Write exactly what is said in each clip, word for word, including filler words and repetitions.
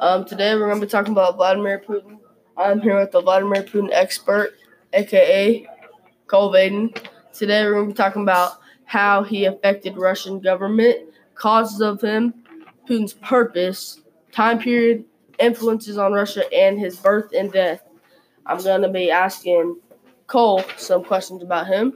Um, today we're going to be talking about Vladimir Putin. I'm here with the Vladimir Putin expert, aka Cole Vaden. Today we're going to be talking about how he affected Russian government, causes of him, Putin's purpose, time period, influences on Russia, and his birth and death. I'm going to be asking Cole some questions about him.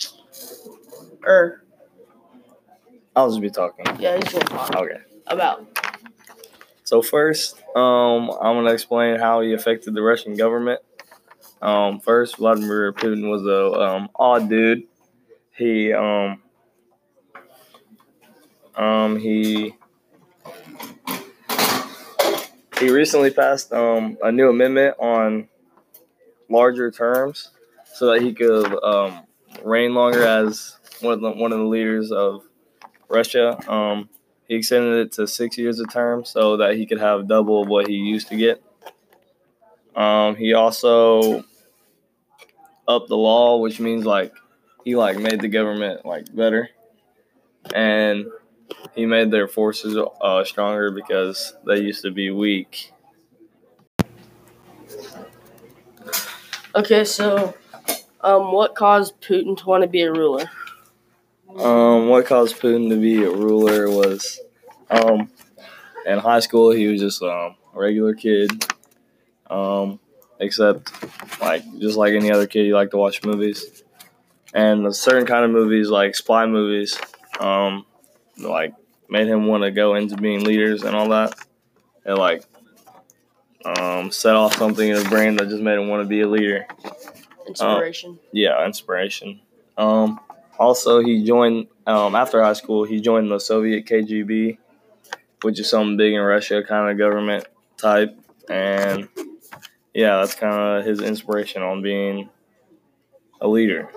Or, I'll just be talking. yeah, he's going to talk Okay. about. So first, um, I'm going to explain how he affected the Russian government. Um, first, Vladimir Putin was a um, odd dude. He um, um, he he recently passed um, a new amendment on larger terms, so that he could um, reign longer as one of the, one of the leaders of Russia. Um, he extended it to six years of term so that he could have double of what he used to get. Um, he also upped the law, which means like he like made the government like better, and he made their forces uh, stronger because they used to be weak. Okay, so um, what caused Putin to want to be a ruler? Um, what caused Putin to be a ruler was, um, in high school he was just um, a regular kid, um, except like just like any other kid, he liked to watch movies, and a certain kind of movies like spy movies, um, like made him want to go into being leaders and all that. It like um, set off something in his brain that just made him want to be a leader. Inspiration. Uh, yeah, inspiration. Um, also, he joined um, after high school. He joined the Soviet K G B, which is something big in Russia, kind of government type. And yeah, that's kind of his inspiration on being a leader.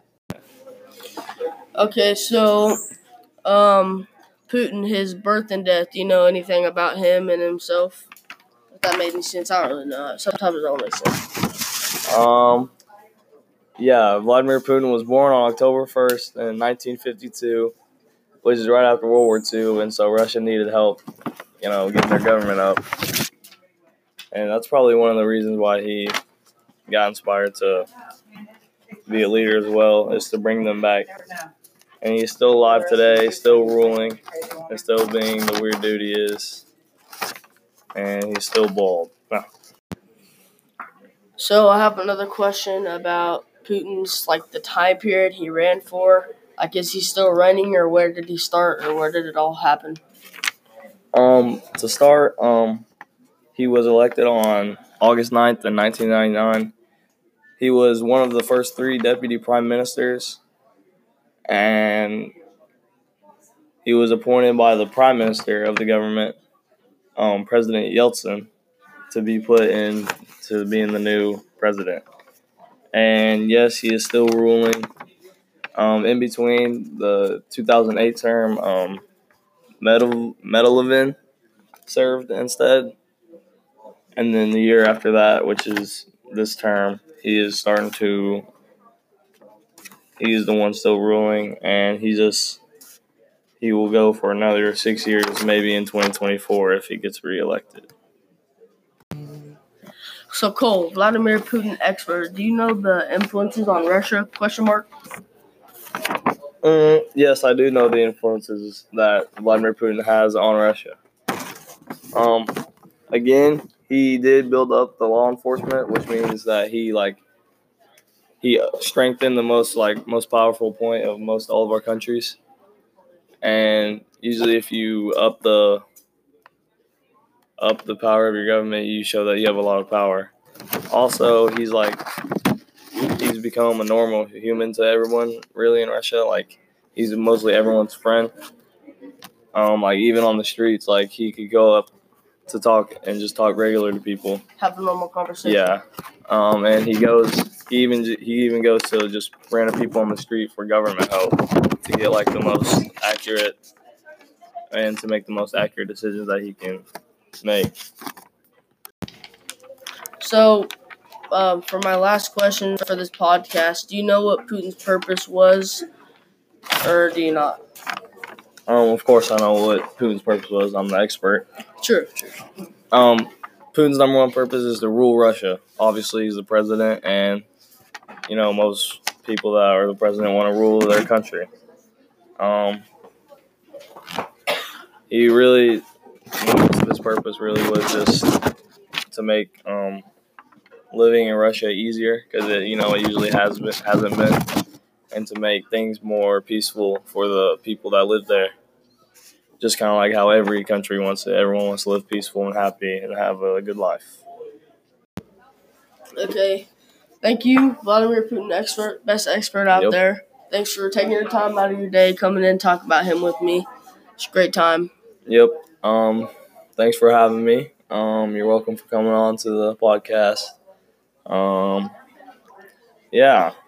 Okay, so um, Putin, his birth and death. Do you know anything about him and himself? If that made any sense, I don't really know. Sometimes it don't make sense. Um, yeah, Vladimir Putin was born on October first in nineteen fifty-two, which is right after World War Two, and so Russia needed help, you know, getting their government up. And that's probably one of the reasons why he got inspired to be a leader as well, is to bring them back. And he's still alive today, still ruling, and still being the weird dude he is. And he's still bald. No. So I have another question about Putin's, like, the time period he ran for. Like, is he still running, or where did he start, or where did it all happen? Um, to start, um, he was elected on August ninth in nineteen ninety-nine. He was one of the first three deputy prime ministers, and he was appointed by the prime minister of the government, um, President Yeltsin, to be put in to being the new president. And yes, he is still ruling. Um, in between the two thousand eight term, um, Medal Medvedev served instead, and then the year after that, which is this term, he is starting to. He is the one still ruling, and he just he will go for another six years, maybe in twenty twenty-four if he gets reelected. So, Cole, Vladimir Putin expert, do you know the influences on Russia? Question mark. Mm, yes, I do know the influences that Vladimir Putin has on Russia. Um, again, he did build up the law enforcement, which means that he like he strengthened the most like most powerful point of most all of our countries. And usually, if you up the up the power of your government, you show that you have a lot of power. Also, he's like he's become a normal human to everyone really in Russia. Like he's mostly everyone's friend. Um, like even on the streets, like he could go up to talk and just talk regular to people. Have a normal conversation. Yeah. Um, and he goes. He even he even goes to just random people on the street for government help to get like the most accurate and to make the most accurate decisions that he can make. So, um, for my last question for this podcast, do you know what Putin's purpose was, or do you not? Um, of course, I know what Putin's purpose was. I'm the expert. True, true. Um, Putin's number one purpose is to rule Russia. Obviously, he's the president, and you know most people that are the president want to rule their country. Um, he really, most of his purpose really was just to make um, living in Russia easier, because it, you know, it usually has been, hasn't been, and to make things more peaceful for the people that live there. Just kind of like how every country wants it. Everyone wants to live peaceful and happy and have a good life. Okay. Thank you, Vladimir Putin, expert, best expert out Yep. there. Thanks for taking your time out of your day, coming in and talking about him with me. It's a great time. Yep. Um, thanks for having me. Um, you're welcome for coming on to the podcast. Um, yeah.